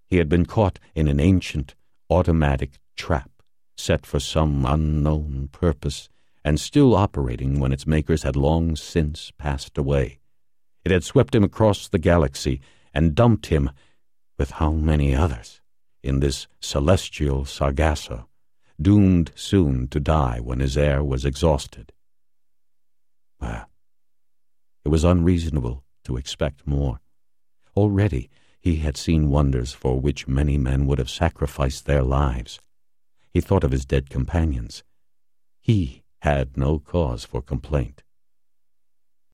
He had been caught in an ancient automatic trap, set for some unknown purpose, and still operating when its makers had long since passed away. It had swept him across the galaxy and dumped him, with how many others, in this celestial sargasso, doomed soon to die when his air was exhausted. Well, it was unreasonable to expect more. Already he had seen wonders for which many men would have sacrificed their lives. He thought of his dead companions. He had no cause for complaint.